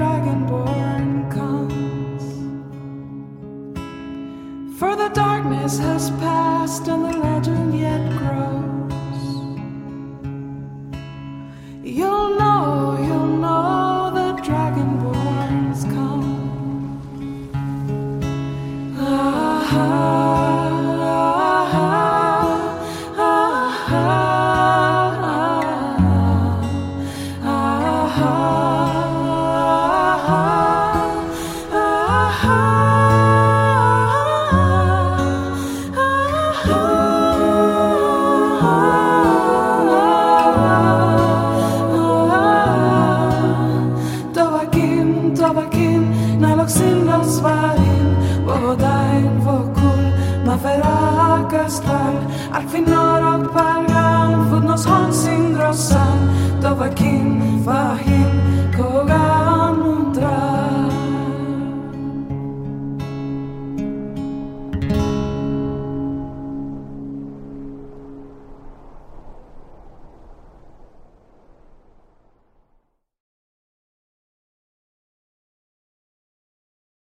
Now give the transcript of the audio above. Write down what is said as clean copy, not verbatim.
dragonborn comes. For the darkness has passed and the legend yet grows. You'll know the dragonborns come. Al-Kvinnor och Pargan, Fudnos Hansing Drossan, Dovakin, Fahim, Kogan.